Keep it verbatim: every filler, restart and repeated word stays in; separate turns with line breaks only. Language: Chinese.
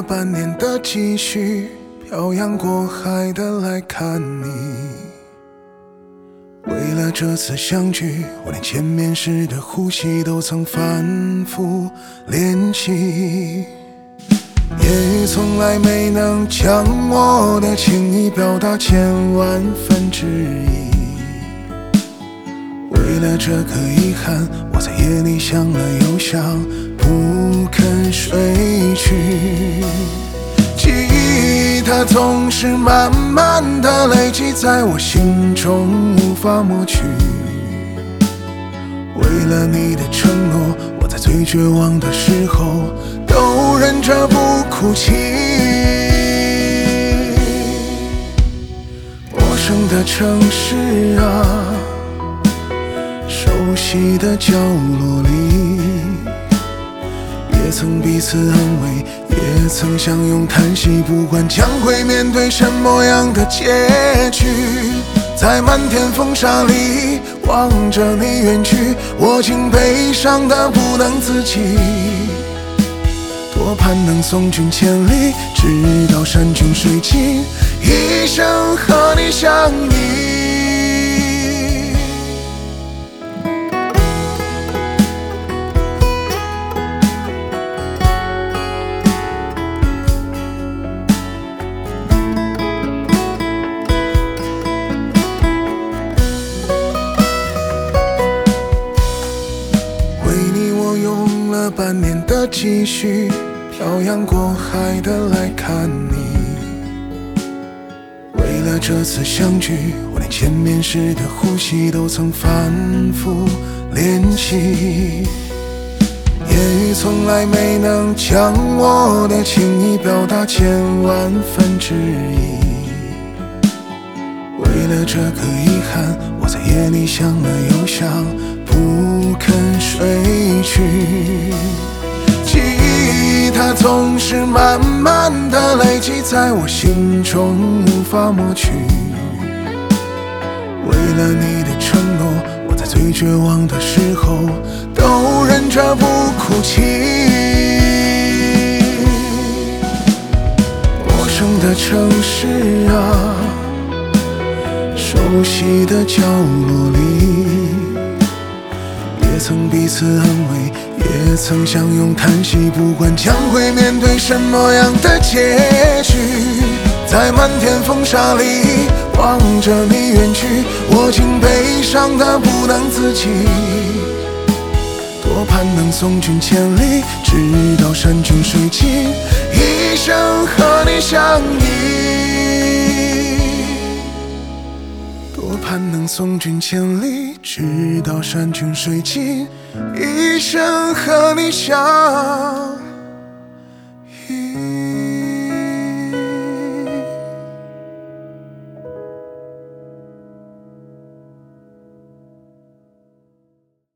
半年的积蓄，漂洋过海的来看你。为了这次相聚，我连见面时的呼吸都曾反复练习，也从来没能将我的情意表达千万分之一。为了这个遗憾，我在夜里想了又想，不肯睡去。记忆它总是慢慢的累积在我心中，无法抹去。为了你的承诺，我在最绝望的时候都忍着不哭泣。陌生的城市啊，熟悉的角落里，也曾彼此安慰，也曾相拥叹息，不管将会面对什么样的结局。在漫天风沙里望着你远去，我竟悲伤得不能自己。多盼能送君千里，直到山穷水尽，一生和你相依。用了半年的积蓄，漂洋过海的来看你。为了这次相聚，我连见面时的呼吸都曾反复练习，也从来没能将我的情意表达千万分之一。为了这个遗憾，我在夜里想了又想，不肯睡去。记忆它总是慢慢的累积在我心中，无法抹去。为了你的承诺，我在最绝望的时候都忍着不哭泣。陌生的城市啊，熟悉的角落里，也曾彼此安慰，也曾相拥叹息，不管将会面对什么样的结局。在漫天风沙里望着你远去，我竟悲伤得不能自己。多盼能送君千里，直到山穷水尽，一生和你相依。多盼能送君千里，直到山穷水尽，一生和你相